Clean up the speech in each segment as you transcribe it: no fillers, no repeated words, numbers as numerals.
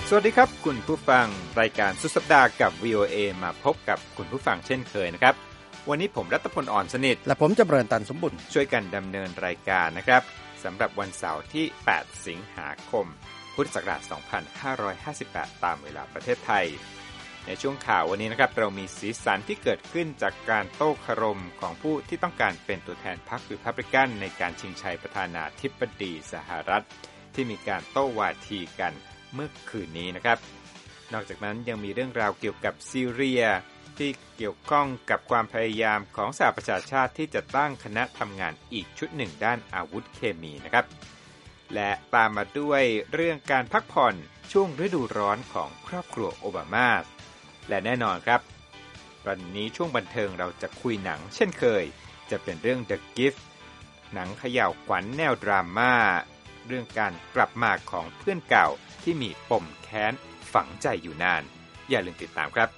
สวัสดีครับคุณผู้ฟังรายการสุดสัปดาห์กับ VOA มาพบกับคุณผู้ฟังเช่นเคยนะครับวันนี้ผมรัตพล อ่อนสนิทและผมจำเริญตันสมบุญช่วยกันดำเนินรายการนะครับสำหรับวันเสาร์ที่8สิงหาคมพุทธศักราช2558ตามเวลาประเทศไทยในช่วงข่าววันนี้นะครับเรามีสีสันที่เกิดขึ้นจากการโต้คารมของผู้ที่ต้องการเป็นตัวแทนพรรครีพับลิกันในการชิงชัยประธานาธิบดีสหรัฐที่มีการโต้วาทีกันเมื่อคืนนี้นะครับนอกจากนั้นยังมีเรื่องราวเกี่ยวกับซีเรียที่เกี่ยวข้องกับความพยายามของสหประชาชาติที่จะตั้งคณะทำงานอีกชุดหนึ่งด้านอาวุธเคมีนะครับและตามมาด้วยเรื่องการพักผ่อนช่วงฤดูร้อนของครอบครัวโอบามาและแน่นอนครับวันนี้ช่วงบันเทิงเราจะคุยหนังเช่นเคยจะเป็นเรื่อง The Gift หนังเขย่าวขวัญแนวดราม่าเรื่องการกลับมาของเพื่อนเก่าที่มีปมแค้นฝังใจอยู่นานอย่าลืมติดตามครับ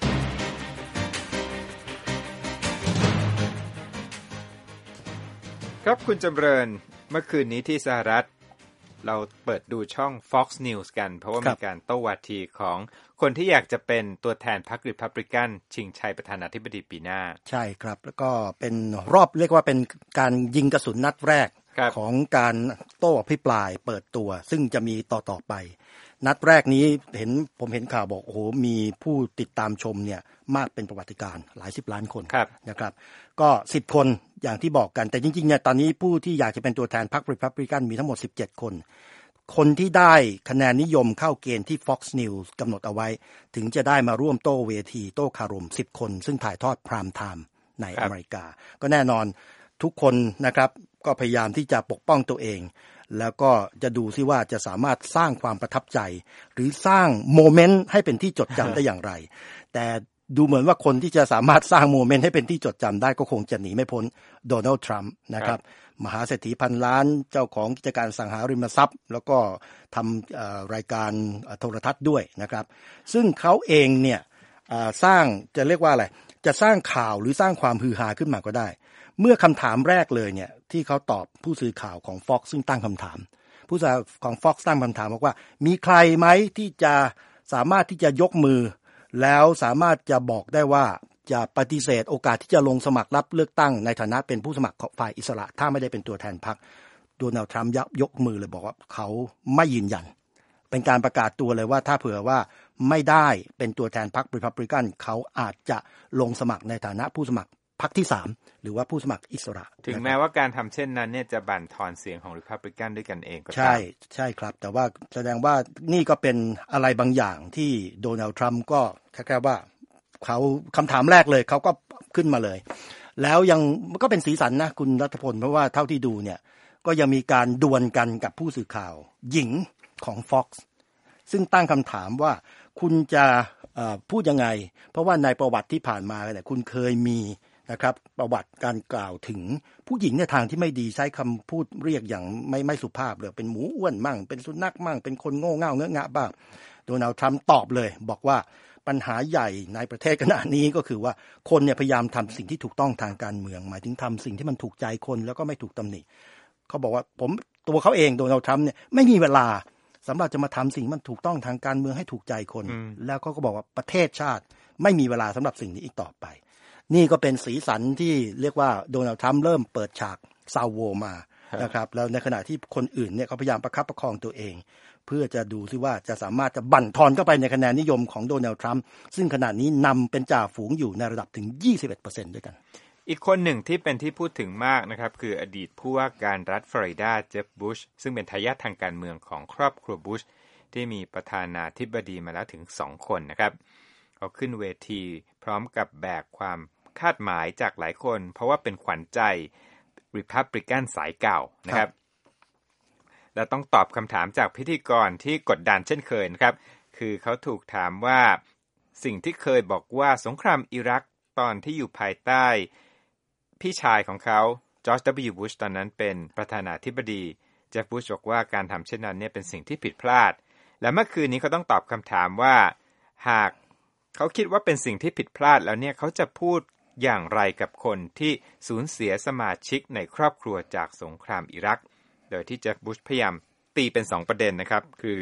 ครับคุณจำเริญเมื่อคืนนี้ที่สหรัฐเราเปิดดูช่อง Fox News กันเพราะว่ามีการโต้วาทีของคนที่อยากจะเป็นตัวแทนพรรครีพับลิกันชิงชัยประธานาธิบดีปีหน้าใช่ครับแล้วก็เป็นรอบเรียกว่าเป็นการยิงกระสุนนัดแรกของการโต้อภิปรายเปิดตัวซึ่งจะมีต่อไปนัดแรกนี้ผมเห็นข่าวบอกโอ้โหมีผู้ติดตามชมเนี่ยมากเป็นประวัติการณ์หลาย10ล้านคนนะครับก็10คนอย่างที่บอกกันแต่จริงๆเนี่ยตอนนี้ผู้ที่อยากจะเป็นตัวแทนพรรครีพับลิกันมีทั้งหมด17คนคนที่ได้คะแนนนิยมเข้าเกณฑ์ที่ Fox News กำหนดเอาไว้ถึงจะได้มาร่วมโต้เวทีโต้คารม10คนซึ่งถ่ายทอดพรามไทม์ในอเมริกาก็แน่นอนทุกคนนะครับก็พยายามที่จะปกป้องตัวเองแล้วก็จะดูซิว่าจะสามารถสร้างความประทับใจหรือสร้างโมเมนต์ให้เป็นที่จดจำได้อย่างไรแต่ดูเหมือนว่าคนที่จะสามารถสร้างโมเมนต์ให้เป็นที่จดจำได้ก็คงจะหนีไม่พ้นโดนัลด์ทรัมป์นะครับมหาเศรษฐีพันล้านเจ้าของกิจการสังหาริมทรัพย์แล้วก็ทำรายการโทรทัศน์ด้วยนะครับซึ่งเขาเองเนี่ยสร้างจะเรียกว่าอะไรจะสร้างข่าวหรือสร้างความฮือฮาขึ้นมาก็ได้เมื่อคำถามแรกเลยเนี่ยที่เขาตอบผู้สื่อข่าวของ Fox ซึ่งตั้งคำถามผู้สื่อข่าวของ Fox ตั้งคำถามบอกว่ามีใครไหมที่จะสามารถที่จะยกมือแล้วสามารถจะบอกได้ว่าจะปฏิเสธโอกาสที่จะลงสมัครรับเลือกตั้งในฐานะเป็นผู้สมัครฝ่ายอิสระถ้าไม่ได้เป็นตัวแทนพรรคโดนัลด์ทรัมป์ยกมือเลยบอกว่าเขาไม่ยืนยันเป็นการประกาศตัวเลยว่าถ้าเผื่อว่าไม่ได้เป็นตัวแทนพรรครีพับลิกันเขาอาจจะลงสมัครในฐานะผู้สมัครพรรคที่3หรือว่าผู้สมัครอิสระถึงแม้ว่าการทำเช่นนั้นเนี่ยจะบั่นทอนเสียงของรีพับลิกันด้วยกันเองก็ตามใช่ครับแต่ว่าแสดงว่านี่ก็เป็นอะไรบางอย่างที่โดนัลด์ทรัมป์ก็แค่ว่าเขาคำถามแรกเลยเขาก็ขึ้นมาเลยแล้วยังก็เป็นสีสันนะคุณรัฐพลเพราะว่าเท่าที่ดูเนี่ยก็ยังมีการดวลกันกับผู้สื่อข่าวหญิงของ Fox ซึ่งตั้งคำถามว่าคุณจะพูดยังไงเพราะว่าในประวัติที่ผ่านมาเนี่ยคุณเคยมีนะครับประวัติการกล่าวถึงผู้หญิงในทางที่ไม่ดีใช้คำพูดเรียกอย่างไม่สุภาพเลยเป็นหมูอ้วนมั่งเป็นสุนัขมั่งเป็นคนโง่เง่าเงอะงะบ้างโดนัลด์ทรัมป์ตอบเลยบอกว่าปัญหาใหญ่ในประเทศขณะนี้ก็คือว่าคนเนี่ยพยายามทำสิ่งที่ถูกต้องทางการเมืองหมายถึงทำสิ่งที่มันถูกใจคนแล้วก็ไม่ถูกตำหนิเขาบอกว่าตัวเขาเองโดนัลด์ทรัมป์เนี่ยไม่มีเวลาสำหรับจะมาทำสิ่งมันถูกต้องทางการเมืองให้ถูกใจคนแล้วเขาก็บอกว่าประเทศชาติไม่มีเวลาสำหรับสิ่งนี้อีกต่อไปนี่ก็เป็นสีสันที่เรียกว่าโดนัลด์ทรัมป์เริ่มเปิดฉากซาวโวมานะครับแล้วในขณะที่คนอื่นเนี่ยเขาพยายามประคับประคองตัวเองเพื่อจะดูซิว่าจะสามารถจะบั่นทอนเข้าไปในคะแนนนิยมของโดนัลด์ทรัมป์ซึ่งขณะนี้นำเป็นจ่าฝูงอยู่ในระดับถึง 21% ด้วยกันอีกคนหนึ่งที่เป็นที่พูดถึงมากนะครับคืออดีตผู้ว่าการรัฐฟลอริดาเจฟฟ์บุชซึ่งเป็นทายาททางการเมืองของครอบครัวบุชที่มีประธานาธิบดีมาแล้วถึง2คนนะครับเขาขึ้นเวทีพร้อมกับแบกความคาดหมายจากหลายคนเพราะว่าเป็นขวัญใจรีพับลิกันสายเก่านะครับและต้องตอบคำถามจากพิธีกรที่กดดันเช่นเคยนะครับคือเขาถูกถามว่าสิ่งที่เคยบอกว่าสงครามอิรักตอนที่อยู่ภายใต้พี่ชายของเขาจอร์จ W. บุชตอนนั้นเป็นประธานาธิบดีเจฟฟ์บุชบอกว่าการทำเช่นนั้นเนี่ยเป็นสิ่งที่ผิดพลาดและเมื่อคืนนี้เขาต้องตอบคำถามว่าหากเขาคิดว่าเป็นสิ่งที่ผิดพลาดแล้วเนี่ยเขาจะพูดอย่างไรกับคนที่สูญเสียสมาชิกในครอบครัวจากสงครามอิรักโดยที่เจฟฟ์บุชพยายามตีเป็น2ประเด็นนะครับคือ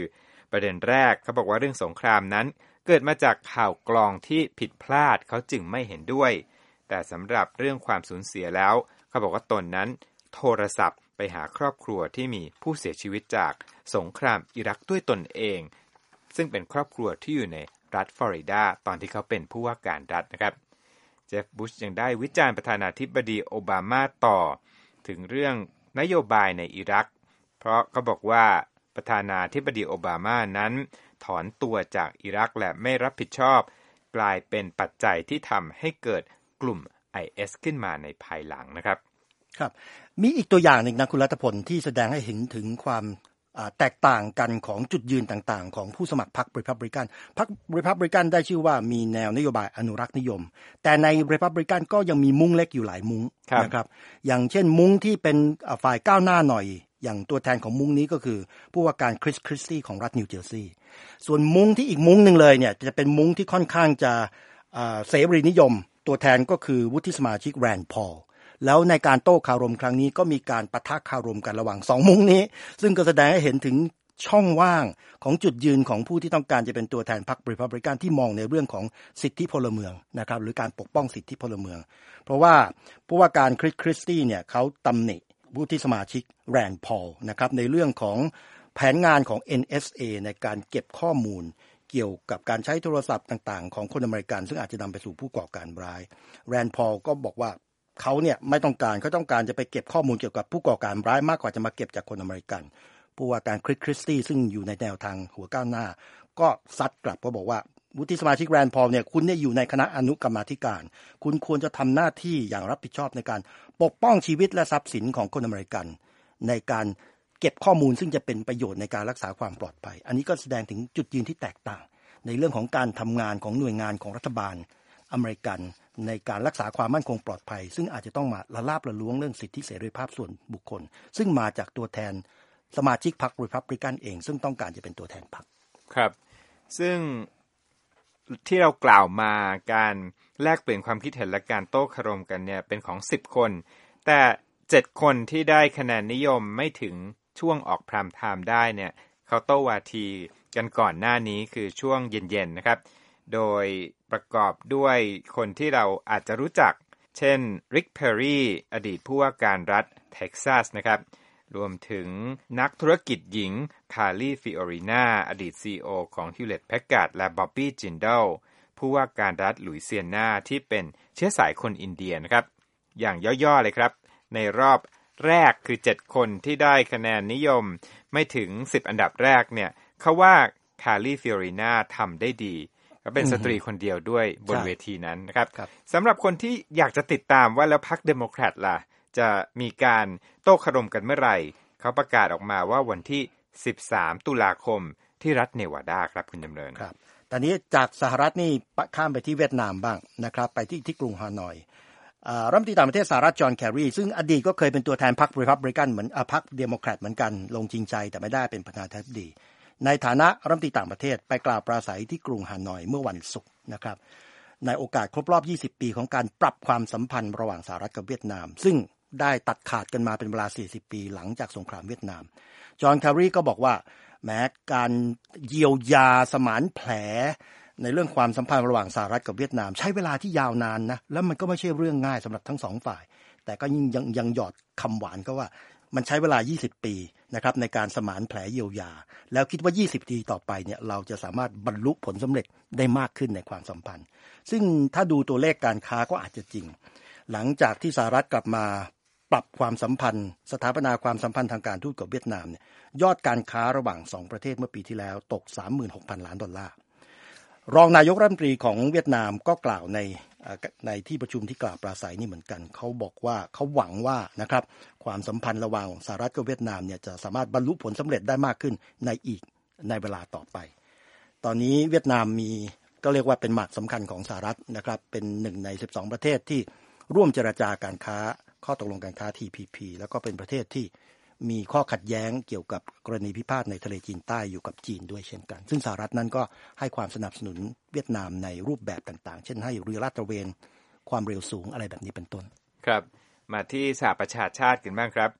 ประเด็นแรกเขาบอกว่าเรื่องสงครามนั้นเกิดมาจากข่าวกรองที่ผิดพลาดเขาจึงไม่เห็นด้วยแต่สำหรับเรื่องความสูญเสียแล้วเขาบอกว่าตนนั้นโทรศัพท์ไปหาครอบครัวที่มีผู้เสียชีวิตจากสงครามอิรักด้วยตนเองซึ่งเป็นครอบครัวที่อยู่ในรัฐฟลอริดาตอนที่เขาเป็นผู้ว่าการรัฐนะครับเจฟบุชยังได้วิจารณ์ประธานาธิบดีโอบามาต่อถึงเรื่องนโยบายในอิรักเพราะเขาบอกว่าประธานาธิบดีโอบามานั้นถอนตัวจากอิรักและไม่รับผิดชอบกลายเป็นปัจจัยที่ทำให้เกิดกลุ่ม IS ขึ้นมาในภายหลังนะครับครับมีอีกตัวอย่างหนึ่งนะคุณรัตพลที่แสดงให้เห็นถึงความแตกต่างกันของจุดยืนต่างๆของผู้สมัครพรรค Republican พรรค Republican ได้ชื่อว่ามีแนวนโยบายอนุรักษ์นิยมแต่ใน Republican ก็ยังมีมุ้งเล็กอยู่หลายมุ้งนะครับอย่างเช่นมุ้งที่เป็นฝ่ายก้าวหน้าหน่อยอย่างตัวแทนของมุ้งนี้ก็คือผู้ว่าการคริสตี้ของรัฐนิวเจอร์ซีย์ส่วนมุ้งที่อีกมุ้งนึงเลยเนี่ยจะเป็นมุ้งที่ค่อนข้างจะเสรีนิยมตัวแทนก็คือวุฒิสมาชิกแรนด์พอลแล้วในการโต้คารมครั้งนี้ก็มีการปะทะคารมกันระหว่าง2มุ้งนี้ซึ่งก็แสดงให้เห็นถึงช่องว่างของจุดยืนของผู้ที่ต้องการจะเป็นตัวแทนพรรค Republican ที่มองในเรื่องของสิทธิพลเมืองนะครับหรือการปกป้องสิทธิพลเมืองเพราะว่าผู้ว่าการคริสตี้เนี่ยเขาตำหนิวุฒิสมาชิกแรนด์พอลนะครับในเรื่องของแผนงานของ NSA ในการเก็บข้อมูลเกี่ยวกับการใช้โทรศัพท์ต่างๆของคนอเมริกันซึ่งอาจจะนำไปสู่ผู้ก่อการร้ายแรนด์พอลก็บอกว่าเขาเนี่ยไม่ต้องการเขาต้องการจะไปเก็บข้อมูลเกี่ยวกับผู้ก่อการร้ายมากกว่าจะมาเก็บจากคนอเมริกันผู้ว่าการคริสตี้ซึ่งอยู่ในแนวทางหัวก้าวหน้าก็ซัดกลับก็บอกว่าวุฒิสมาชิกแรนด์พอลเนี่ยคุณเนี่ยอยู่ในคณะอนุกรรมาธิการคุณควรจะทำหน้าที่อย่างรับผิดชอบในการปกป้องชีวิตและทรัพย์สินของคนอเมริกันในการเก็บข้อมูลซึ่งจะเป็นประโยชน์ในการรักษาความปลอดภัยอันนี้ก็แสดงถึงจุดยืนที่แตกต่างในเรื่องของการทำงานของหน่วยงานของรัฐบาลอเมริกันในการรักษาความมั่นคงปลอดภัยซึ่งอาจจะต้องมาละลาบละล้วงเรื่องสิทธิเสรีภาพส่วนบุคคลซึ่งมาจากตัวแทนสมาชิกพรรค Republican เองซึ่งต้องการจะเป็นตัวแทนพรรคครับซึ่งที่เรากล่าวมาการแลกเปลี่ยนความคิดเห็นและการโต้คารมกันเนี่ยเป็นของ10คนแต่7คนที่ได้คะแนนนิยมไม่ถึงช่วงออกพรามไทม์ได้เนี่ยเขาโต้วาทีกันก่อนหน้านี้คือช่วงเย็นๆนะครับโดยประกอบด้วยคนที่เราอาจจะรู้จักเช่นริกเพอร์รี่อดีตผู้ว่าการรัฐเท็กซัสนะครับรวมถึงนักธุรกิจหญิงคาร์ลีฟิโอรินาอดีต CEO ของ Hewlett Packard และบ๊อบบี้จินเดิลผู้ว่าการรัฐลุยเซียนาที่เป็นเชื้อสายคนอินเดียนะครับอย่างย่อๆเลยครับในรอบแรกคือ7คนที่ได้คะแนนนิยมไม่ถึง10อันดับแรกเนี่ยเขาว่าคาร์ลีฟิโอรินาทำได้ดีก็เป็นสตรีคนเดียวด้วยบนเวทีนั้นนะครับสำหรับคนที่อยากจะติดตามว่าแล้วพรรคเดโมแครตล่ะจะมีการโต้คารมกันเมื่อไหร่เขาประกาศออกมาว่าวันที่13ตุลาคมที่รัฐเนวาดาครับคุณดำเนินครับตอนนี้จากสหรัฐนี่ข้ามไปที่เวียดนามบ้างนะครับไปที่กรุงฮานอยรัฐมนตรีต่างประเทศสหรัฐจอห์นแครีซึ่งอดีตก็เคยเป็นตัวแทนพรรครีพับลิกันเหมือนพรรคเดโมแครตเหมือนกันลงจริงใจแต่ไม่ได้เป็นประธานาธิบดีในฐานะรัฐมนตรีต่างประเทศไปกล่าวปราศัยที่กรุงฮานอยเมื่อวันศุกร์นะครับในโอกาสครบรอบ20ปีของการปรับความสัมพันธ์ระหว่างสหรัฐกับเวียดนามซึ่งได้ตัดขาดกันมาเป็นเวลา40ปีหลังจากสงครามเวียดนามจอห์นแครีก็บอกว่าแม้การเยียวยาสมานแผลในเรื่องความสัมพันธ์ระหว่างสหรัฐกับเวียดนามใช้เวลาที่ยาวนานนะแล้วมันก็ไม่ใช่เรื่องง่ายสำหรับทั้งสองฝ่ายแต่ก็ยังหยอดคำหวานก็ว่ามันใช้เวลา20ปีนะครับในการสมานแผลเยียวยาแล้วคิดว่า20ปีต่อไปเนี่ยเราจะสามารถบรรลุผลสำเร็จได้มากขึ้นในความสัมพันธ์ซึ่งถ้าดูตัวเลขการค้าก็อาจจะจริงหลังจากที่สหรัฐกลับมาปรับความสัมพันธ์สถาปนาความสัมพันธ์ทางการทูตกับเวียดนามเนี่ยยอดการค้าระหว่าง2ประเทศเมื่อปีที่แล้วตก 36,000 ล้านดอลลาร์รองนายกรัฐมนตรีของเวียดนามก็กล่าวในที่ประชุมที่กล่าวปราศัยนี่เหมือนกันเขาบอกว่าเขาหวังว่านะครับความสัมพันธ์ระหว่างสหรัฐกับเวียดนามเนี่ยจะสามารถบรรลุผลสำเร็จได้มากขึ้นในเวลาต่อไปตอนนี้เวียดนามมีก็เรียกว่าเป็นหมากสำคัญของสหรัฐนะครับเป็น1ใน12ประเทศที่ร่วมเจรจาการค้าข้อตกลงการค้า TPP แล้วก็เป็นประเทศที่มีข้อขัดแย้งเกี่ยวกับกรณีพิพาทในทะเลจีนใต้อยู่กับจีนด้วยเช่นกันซึ่งสหรัฐนั้นก็ให้ความสนับสนุนเวียดนามในรูปแบบต่างๆเช่นให้เรือลาดตระเวนความเร็วสูงอะไรแบบนี้เป็นต้นครับมาที่สหประชาชาติกันบ้างครับข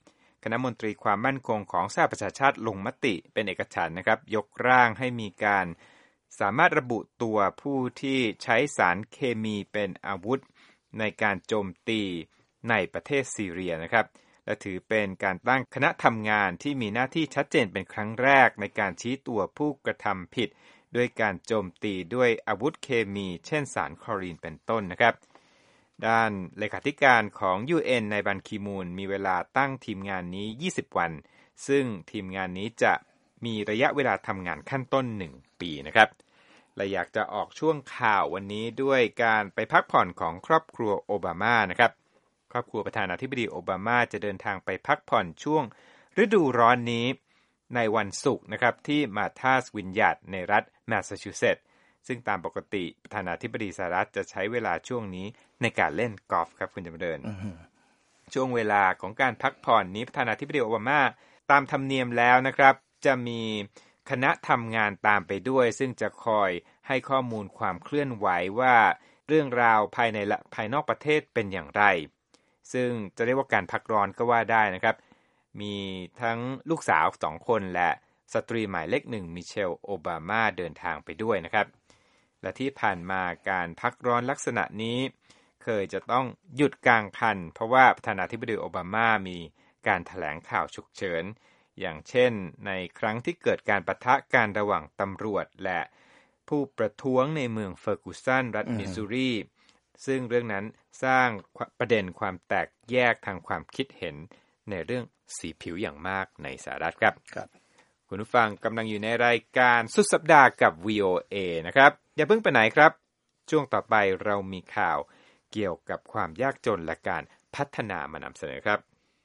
ณะมนตรีความมั่นคงของสหประชาชาติลงมติเป็นเอกฉันท์นะครับยกร่างให้มีการสามารถระบุตัวผู้ที่ใช้สารเคมีเป็นอาวุธในการโจมตีในประเทศซีเรียนะครับและถือเป็นการตั้งคณะทำงานที่มีหน้าที่ชัดเจนเป็นครั้งแรกในการชี้ตัวผู้กระทำผิดด้วยการโจมตีด้วยอาวุธเคมีเช่นสารคลอรีนเป็นต้นนะครับด้านเลขาธิการของ UN ในบันคีมูนมีเวลาตั้งทีมงานนี้20วันซึ่งทีมงานนี้จะมีระยะเวลาทำงานขั้นต้น1ปีนะครับและอยากจะออกช่วงข่าววันนี้ด้วยการไปพักผ่อนของครอบครัวโอบามานะครับครอบครัวประธานาธิบดีโอบามาจะเดินทางไปพักผ่อนช่วงฤดูร้อนนี้ในวันศุกร์นะครับที่มาธาสวินยาร์ดในรัฐแมสซาชูเซตส์ซึ่งตามปกติประธานาธิบดีสหรัฐจะใช้เวลาช่วงนี้ในการเล่นกอล์ฟครับคุณจำเริญ ช่วงเวลาของการพักผ่อนนี้ประธานาธิบดีโอบามาตามธรรมเนียมแล้วนะครับจะมีคณะทำงานตามไปด้วยซึ่งจะคอยให้ข้อมูลความเคลื่อนไหวว่าเรื่องราวภายในและภายนอกประเทศเป็นอย่างไรซึ่งจะเรียกว่าการพักร้อนก็ว่าได้นะครับมีทั้งลูกสาว2คนและสตรีหมายเลข1มิเชลโอบามาเดินทางไปด้วยนะครับและที่ผ่านมาการพักร้อนลักษณะนี้เคยจะต้องหยุดกลางคันเพราะว่าประธานาธิบดีโอบามามีการแถลงข่าวฉุกเฉินอย่างเช่นในครั้งที่เกิดการปะทะกันระหว่างตำรวจและผู้ประท้วงในเมืองเฟอร์กูสันรัฐมิสซูรีซึ่งเรื่องนั้นสร้างประเด็นความแตกแยกทางความคิดเห็นในเรื่องสีผิวอย่างมากในสหรัฐครับคุณผู้ฟังกำลังอยู่ในรายการสุดสัปดาห์กับ VOA นะครับอย่าเพิ่งไปไหนครับช่วงต่อไปเรามีข่าวเกี่ยวกับความยากจนและการพัฒนามานำเสนอครับ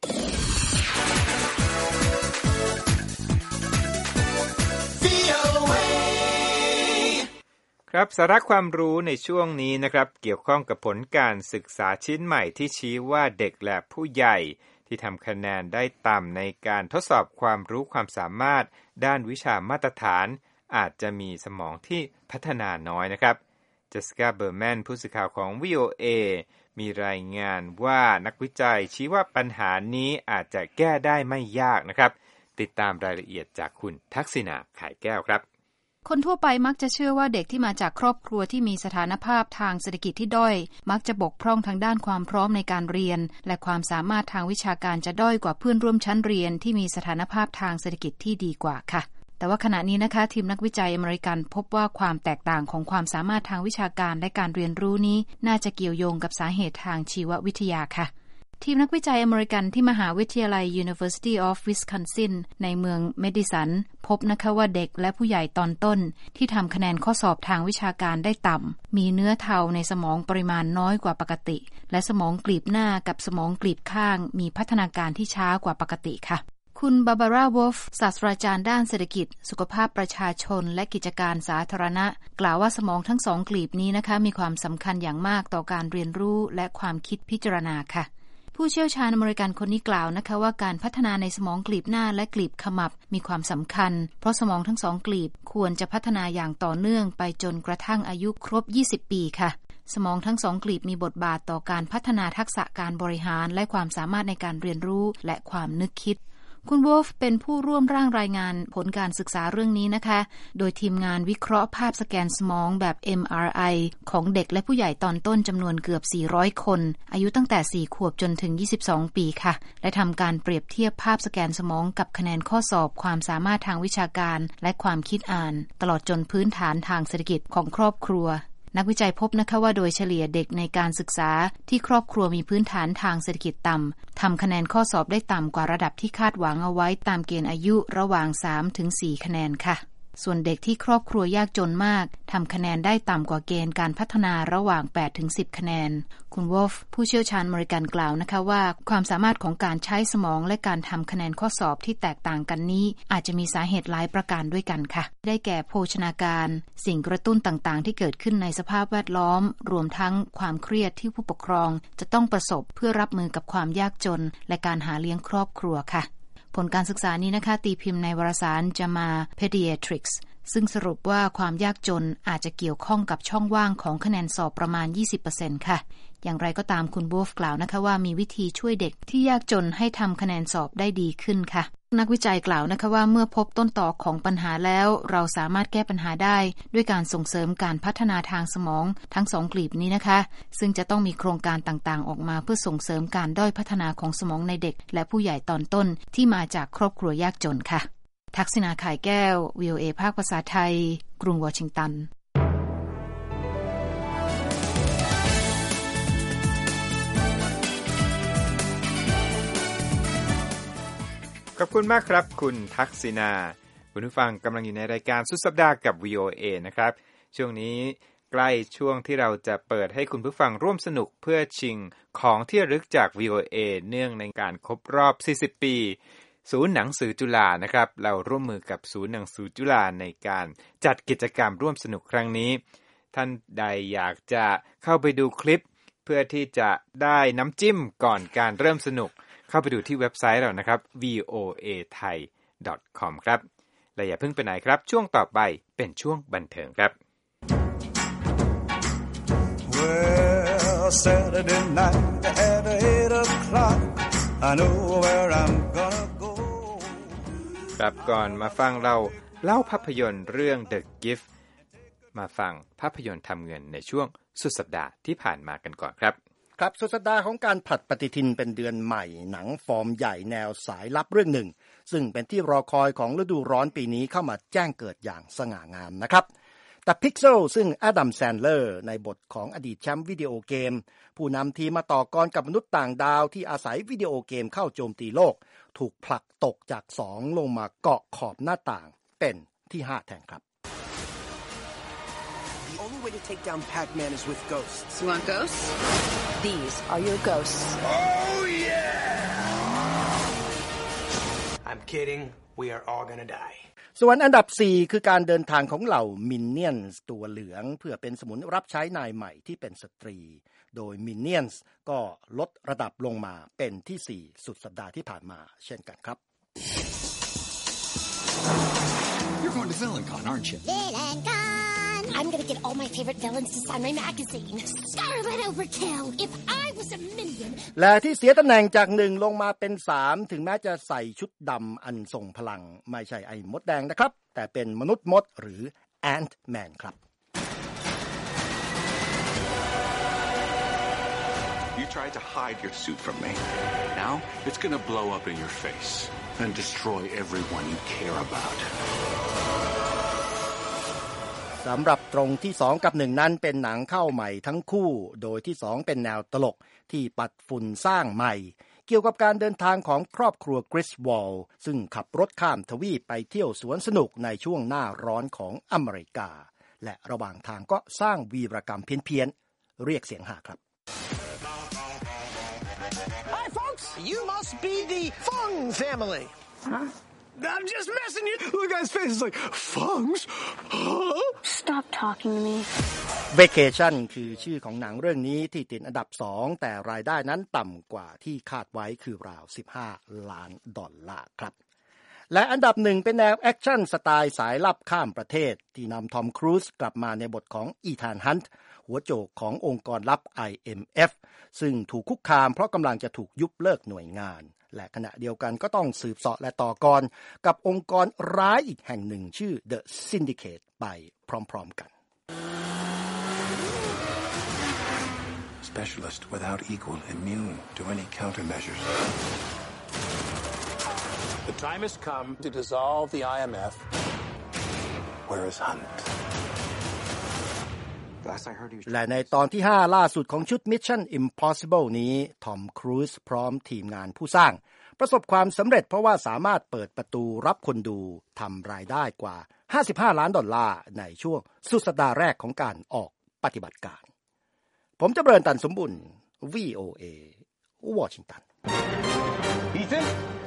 ครับสาระความรู้ในช่วงนี้นะครับเกี่ยวข้องกับผลการศึกษาชิ้นใหม่ที่ชี้ว่าเด็กและผู้ใหญ่ที่ทำคะแนนได้ต่ำในการทดสอบความรู้ความสามารถด้านวิชามาตรฐานอาจจะมีสมองที่พัฒนาน้อยนะครับเจสสิก้าเบอร์แมนผู้สื่อข่าวของ VOA มีรายงานว่านักวิจัยชี้ว่าปัญหานี้อาจจะแก้ได้ไม่ยากนะครับติดตามรายละเอียดจากคุณทักษิณาไข่แก้วครับคนทั่วไปมักจะเชื่อว่าเด็กที่มาจากครอบครัวที่มีสถานภาพทางเศรษฐกิจที่ด้อยมักจะบกพร่องทางด้านความพร้อมในการเรียนและความสามารถทางวิชาการจะด้อยกว่าเพื่อนร่วมชั้นเรียนที่มีสถานภาพทางเศรษฐกิจที่ดีกว่าค่ะแต่ว่าขณะนี้นะคะทีมนักวิจัยอเมริกันพบว่าความแตกต่างของความสามารถทางวิชาการและการเรียนรู้นี้น่าจะเกี่ยวโยงกับสาเหตุทางชีววิทยาค่ะทีมนักวิจัยอเมริกันที่มหาวิทยาลัย University of Wisconsin ในเมืองเมดิสันพบนะคะว่าเด็กและผู้ใหญ่ตอนต้นที่ทำคะแนนข้อสอบทางวิชาการได้ต่ำมีเนื้อเทาในสมองปริมาณน้อยกว่าปกติและสมองกลีบหน้ากับสมองกลีบข้างมีพัฒนาการที่ช้ากว่าปกติค่ะคุณบาบาร่าวอล์ฟศาสตราจารย์ด้านเศรษฐกิจสุขภาพประชาชนและกิจการสาธารณะกล่าวว่าสมองทั้งสองกลีบนี้นะคะมีความสำคัญอย่างมากต่อการเรียนรู้และความคิดพิจารณาค่ะผู้เชี่ยวชาญอเมริกันคนนี้กล่าวนะคะว่าการพัฒนาในสมองกลีบหน้าและกลีบขมับมีความสำคัญเพราะสมองทั้งสองกลีบควรจะพัฒนาอย่างต่อเนื่องไปจนกระทั่งอายุครบ20ปีค่ะสมองทั้งสองกลีบมีบทบาทต่อการพัฒนาทักษะการบริหารและความสามารถในการเรียนรู้และความนึกคิดคุณวอล์ฟเป็นผู้ร่วมร่างรายงานผลการศึกษาเรื่องนี้นะคะโดยทีมงานวิเคราะห์ภาพสแกนสมองแบบ MRI ของเด็กและผู้ใหญ่ตอนต้นจำนวนเกือบ400คนอายุตั้งแต่4ขวบจนถึง22ปีค่ะและทำการเปรียบเทียบภาพสแกนสมองกับคะแนนข้อสอบความสามารถทางวิชาการและความคิดอ่านตลอดจนพื้นฐานทางเศรษฐกิจของครอบครัวนักวิจัยพบนะคะว่าโดยเฉลี่ยเด็กในการศึกษาที่ครอบครัวมีพื้นฐานทางเศรษฐกิจต่ำทำคะแนนข้อสอบได้ต่ำกว่าระดับที่คาดหวังเอาไว้ตามเกณฑ์อายุระหว่าง 3-4 คะแนนค่ะส่วนเด็กที่ครอบครัวยากจนมากทำคะแนนได้ต่ำกว่าเกณฑ์การพัฒนาระหว่าง 8-10 คะแนนคุณวอล์ฟผู้เชี่ยวชาญอเมริกันกล่าวนะคะว่าความสามารถของการใช้สมองและการทำคะแนนข้อสอบที่แตกต่างกันนี้อาจจะมีสาเหตุหลายประการด้วยกันค่ะได้แก่โภชนาการสิ่งกระตุ้นต่างๆที่เกิดขึ้นในสภาพแวดล้อมรวมทั้งความเครียดที่ผู้ปกครองจะต้องประสบเพื่อรับมือกับความยากจนและการหาเลี้ยงครอบครัวค่ะผลการศึกษานี้นะคะตีพิมพ์ในวารสาร JAMA Pediatrics ซึ่งสรุปว่าความยากจนอาจจะเกี่ยวข้องกับช่องว่างของคะแนนสอบประมาณ 20% ค่ะอย่างไรก็ตามคุณโบฟกล่าวนะคะว่ามีวิธีช่วยเด็กที่ยากจนให้ทำคะแนนสอบได้ดีขึ้นค่ะนักวิจัยกล่าวนะคะว่าเมื่อพบต้นตอของปัญหาแล้วเราสามารถแก้ปัญหาได้ด้วยการส่งเสริมการพัฒนาทางสมองทั้งสองกลีบนี้นะคะซึ่งจะต้องมีโครงการต่างๆออกมาเพื่อส่งเสริมการด้อยพัฒนาของสมองในเด็กและผู้ใหญ่ตอนต้นที่มาจากครอบครัวยากจนค่ะทักษิณาข่ายแก้ว VOA ภาคภาษาไทยกรุงวอชิงตันขอบคุณมากครับคุณทักษิณาคุณผู้ฟังกำลังอยู่ในรายการสุดสัปดาห์กับ VOA นะครับช่วงนี้ใกล้ช่วงที่เราจะเปิดให้คุณผู้ฟังร่วมสนุกเพื่อชิงของที่ระลึกจาก VOA เนื่องในการครบรอบ40ปีศูนย์หนังสือจุฬานะครับเราร่วมมือกับศูนย์หนังสือจุฬาในการจัดกิจกรรมร่วมสนุกครั้งนี้ท่านใดอยากจะเข้าไปดูคลิปเพื่อที่จะได้น้ำจิ้มก่อนการเริ่มสนุกเข้าไปดูที่เว็บไซต์เรานะครับ voathai.com ครับและอย่าเพิ่งไปไหนครับช่วงต่อไปเป็นช่วงบันเทิงครับ Well, Saturday night at 8 o'clock I know where I'm gonna go ครับก่อนมาฟังเราเล่าภาพยนตร์เรื่อง The Gift มาฟังภาพยนตร์ทำเงินในช่วงสุดสัปดาห์ที่ผ่านมากันก่อนครับครับสุดสัปดาห์ของการผลัดปฏิทินเป็นเดือนใหม่หนังฟอร์มใหญ่แนวสายลับเรื่องหนึ่งซึ่งเป็นที่รอคอยของฤดูร้อนปีนี้เข้ามาแจ้งเกิดอย่างสง่างามนะครับแต่ Pixel ซึ่งอดัมแซนเลอร์ในบทของอดีตแชมป์วิดีโอเกมผู้นำทีมมาต่อกรกับมนุษย์ต่างดาวที่อาศัยวิดีโอเกมเข้าโจมตีโลกถูกผลักตกจาก2ลงมาเกาะขอบหน้าต่างเป็นที่5แทนครับ The only way to take down Pac-Man is with ghosts. You want ghosts? These are your ghosts. Oh, yeah! I'm kidding. We are all gonna die. ส่วนอันดับ4คือการเดินทางของเหล่ามินเนี่ยนส์ตัวเหลืองเพื่อเป็นสมุนรับใช้นายใหม่ที่เป็นสตรีโดยมินเนี่ยนส์ก็ลดระดับลงมาเป็นที่4สุดสัปดาห์ที่ผ่านมาเช่นกันครับ You're going to VillainCon, aren't you? VillainCon! I'm gonna get all my favorite villains to sign my magazine. Scarlet Overkill! If I was a minion... และที่เสียตำแหน่งจาก1ลงมาเป็น3ถึงแม้จะใส่ชุดดำอันทรงพลังไม่ใช่ไอ้มดแดงนะครับแต่เป็นมนุษย์มดหรือ Ant-Man ครับ You tried to hide your suit from me. Now it's gonna blow up in your face and destroy everyone you care about. สำหรับตรงที่2กับ1นั้นเป็นหนังเข้าใหม่ทั้งคู่โดยที่2เป็นแนวตลกที่ปัดฝุ่นสร้างใหม่เกี่ยวกับการเดินทางของครอบครัวกริสวอลซึ่งขับรถข้ามทวีปไปเที่ยวสวนสนุกในช่วงหน้าร้อนของอเมริกาและระหว่างทางก็สร้างวีรกรรมเพี้ยนๆเรียกเสียงหาครับ Hi, folks! You must be the Fung family. Huh?I'm just messing you. Look at his face. It's like, Fungs? Huh? Stop talking to me. Vacation คือชื่อของหนังเรื่องนี้ที่ติดอันดับ2แต่รายได้นั้นต่ำกว่าที่คาดไว้คือราว$15 ล้านครับและอันดับ1เป็นแนวแอคชั่นสไตล์สายลับข้ามประเทศที่นำทอมครูซกลับมาในบทของอีธานฮันต์หัวโจกขององค์กรลับ IMF ซึ่งถูกคุกคามเพราะกำลังจะถูกยุบเลิกหน่วยงานและขณะเดียวกันก็ต้องสืบเสาะและต่อกรกับองค์กรร้ายอีกแห่งหนึ่งชื่อ The Syndicate ไปพร้อมๆกัน Specialist without equal, immune to any countermeasures. The time has come to dissolve the IMF. Where is Hunt? และในตอนที่5ล่าสุดของชุด Mission Impossible นี้ทอมครูซพร้อมทีมงานผู้สร้างประสบความสำเร็จเพราะว่าสามารถเปิดประตูรับคนดูทำรายได้กว่า$55 ล้านในช่วงสุดสัปดาห์แรกของการออกปฏิบัติการผมจำเริญตันสมบุญ VOA วอชิงตัน Ethan?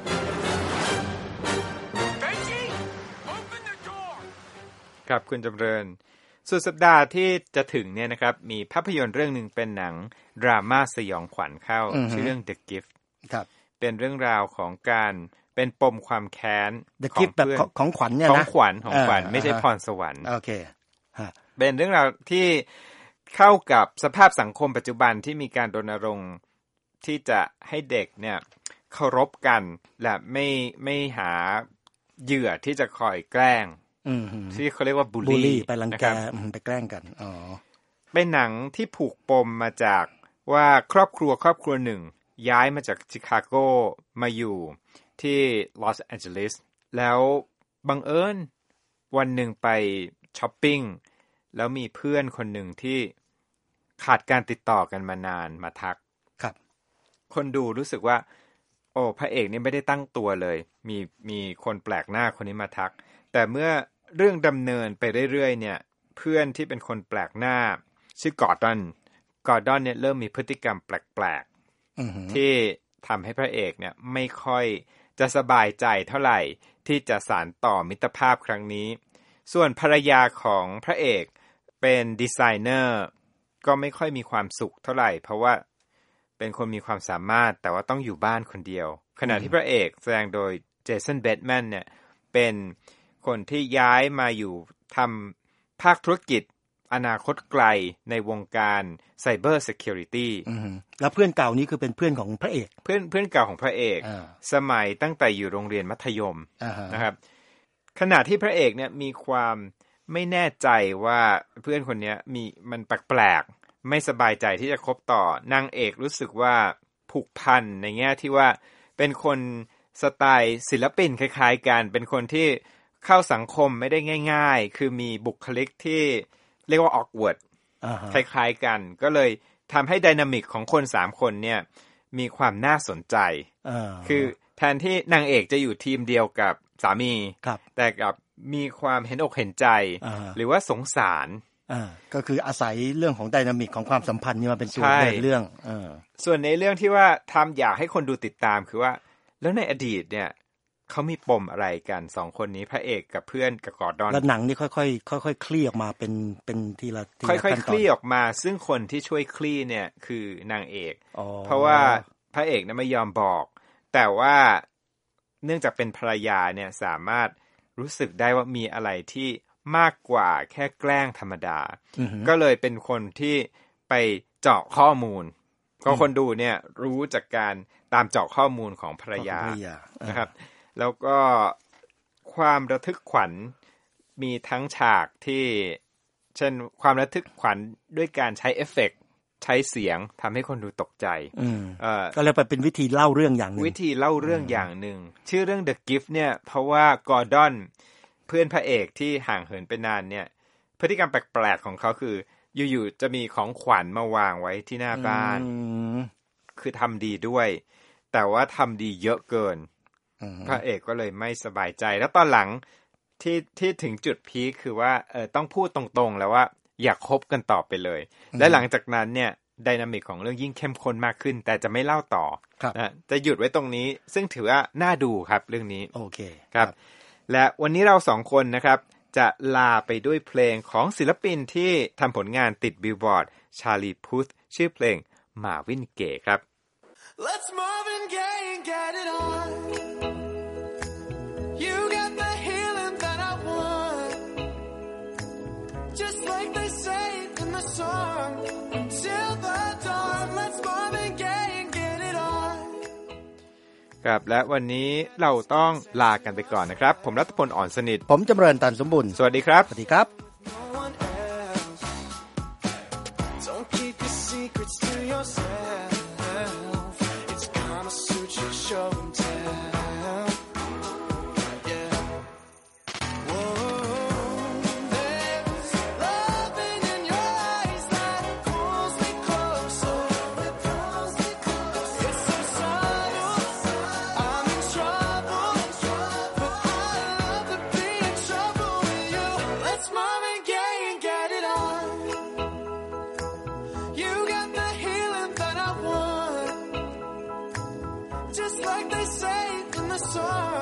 Benji! Open the door! ครับคุณจำเริญสุดสัปดาห์ที่จะถึงเนี่ยนะครับมีภาพยนตร์เรื่องนึงเป็นหนังดราม่าสยองขวัญเข้าชื่อเรื่อง The Gift ครับเป็นเรื่องราวของการเป็นปมความแค้น The Gift แบบของขวัญเนี่ยนะของขวัญไม่ใช่พรสวรรค์โอเคเป็นเรื่องราวที่เข้ากับสภาพสังคมปัจจุบันที่มีการรณรงค์ที่จะให้เด็กเนี่ยเคารพกันและไม่หาเหยื่อที่จะคอยแกล้งที่เขาเรียกว่าบูลลี่ไปรังแกไปแกล้งกันเป็นหนังที่ผูกปมมาจากว่าครอบครัวหนึ่งย้ายมาจากชิคาโกมาอยู่ที่ลอสแอนเจลิสแล้วบังเอิญวันหนึ่งไปช้อปปิ้งแล้วมีเพื่อนคนหนึ่งที่ขาดการติดต่อกันมานานมาทักครับคนดูรู้สึกว่าโอ้พระเอกนี่ไม่ได้ตั้งตัวเลยมีคนแปลกหน้าคนนี้มาทักแต่เมื่อเรื่องดำเนินไปเรื่อยๆเนี่ยเพื่อนที่เป็นคนแปลกหน้าชื่อกอร์ดอนเนี่ยเริ่มมีพฤติกรรมแปลกๆที่ทำให้พระเอกเนี่ยไม่ค่อยจะสบายใจเท่าไหร่ที่จะสานต่อมิตรภาพครั้งนี้ส่วนภรรยาของพระเอกเป็นดีไซเนอร์ก็ไม่ค่อยมีความสุขเท่าไหร่เพราะว่าเป็นคนมีความสามารถแต่ว่าต้องอยู่บ้านคนเดียวขณะที่พระเอกแสดงโดยเจสัน เบธแมนเนี่ยเป็นคนที่ย้ายมาอยู่ทำภาคธุรกิจอนาคตไกลในวงการไซเบอร์เซคิวริตี้แล้วเพื่อนเก่านี้คือเป็นเพื่อนของพระเอกเพื่อนเก่าของพระเอกสมัยตั้งแต่อยู่โรงเรียนมัธยมนะครับขณะที่พระเอกเนี่ยมีความไม่แน่ใจว่าเพื่อนคนนี้มันแปลกๆไม่สบายใจที่จะคบต่อนางเอกรู้สึกว่าผูกพันในแง่ที่ว่าเป็นคนสไตล์ศิลปินคล้ายๆกันเป็นคนที่เข้าสังคมไม่ได้ง่ายๆคือมีบุคลิกที่เรียกว่า awkward คล้ายๆกันก็เลยทำให้ไดนามิกของคน3คนเนี่ยมีความน่าสนใจคือแทนที่นางเอกจะอยู่ทีมเดียวกับสามีแต่กับมีความเห็นอกเห็นใจหรือว่าสงสารก็คืออาศัยเรื่องของไดนามิกของความสัมพันธ์นี่มาเป็นส่วนในเรื่องส่วนในเรื่องที่ว่าทำอยากให้คนดูติดตามคือว่าแล้วในอดีตเนี่ยเขามีปมอะไรกัน2คนนี้พระเอกกับเพื่อนกับกอร์ดอนแล้วหนังนี่ค่อยๆคลี่ออกมาเป็นทีละค่อยๆคลี่ออกมาซึ่งคนที่ช่วยคลี่เนี่ยคือนางเอกเพราะว่าพระเอกเนี่ยไม่ยอมบอกแต่ว่าเนื่องจากเป็นภรรยาเนี่ยสามารถรู้สึกได้ว่ามีอะไรที่มากกว่าแค่แกล้งธรรมดาก็เลยเป็นคนที่ไปเจาะข้อมูลก็คนดูเนี่ยรู้จากการตามเจาะข้อมูลของภรรยานะครับแล้วก็ความระทึกขวัญมีทั้งฉากที่เช่นความระทึกขวัญด้วยการใช้เอฟเฟกต์ใช้เสียงทำให้คนดูตกใจก็เลยเป็นวิธีเล่าเรื่องอย่างนึงวิธีเล่าเรื่องอย่างหนึ่งชื่อเรื่อง The Gift เนี่ยเพราะว่ากอร์ดอนเพื่อนพระเอกที่ห่างเหินไปนานเนี่ยพฤติกรรมแปลกๆของเขาคืออยู่ๆจะมีของขวัญมาวางไว้ที่หน้าบ้านคือทำดีด้วยแต่ว่าทำดีเยอะเกินพระเอกก็เลยไม่สบายใจแล้วตอนหลังที่ถึงจุดพีคคือว่าต้องพูดตรงๆแล้วว่าอยากคบกันต่อไปเลยและหลังจากนั้นเนี่ยไดนามิกของเรื่องยิ่งเข้มข้นมากขึ้นแต่จะไม่เล่าต่อนะจะหยุดไว้ตรงนี้ซึ่งถือว่าน่าดูครับเรื่องนี้โอเคครับและวันนี้เรา2คนนะครับจะลาไปด้วยเพลงของศิลปินที่ทำผลงานติดบิลบอร์ดชาลีพุธชื่อเพลงมาวินเกย์ครับ Let's Marvin Gaye and get it on. You got the healing that I want. Just like they say in the song. Until the dawn. Let's Marvin Gaye and get it on. ครับและวันนี้เราต้องลากันไปก่อนนะครับผมรัตพลอ่อนสนิทผมจำเริญตันสมบุญสวัสดีครับสวัสดีครับ Show and tell. Yeah. Whoa. There's loving in your eyes that pulls me closer. It's so subtle. I'm in trouble. But I love to be in trouble with you. Let's Marvin Gaye and get it on. You got the healing that I want. Just like they say in the song.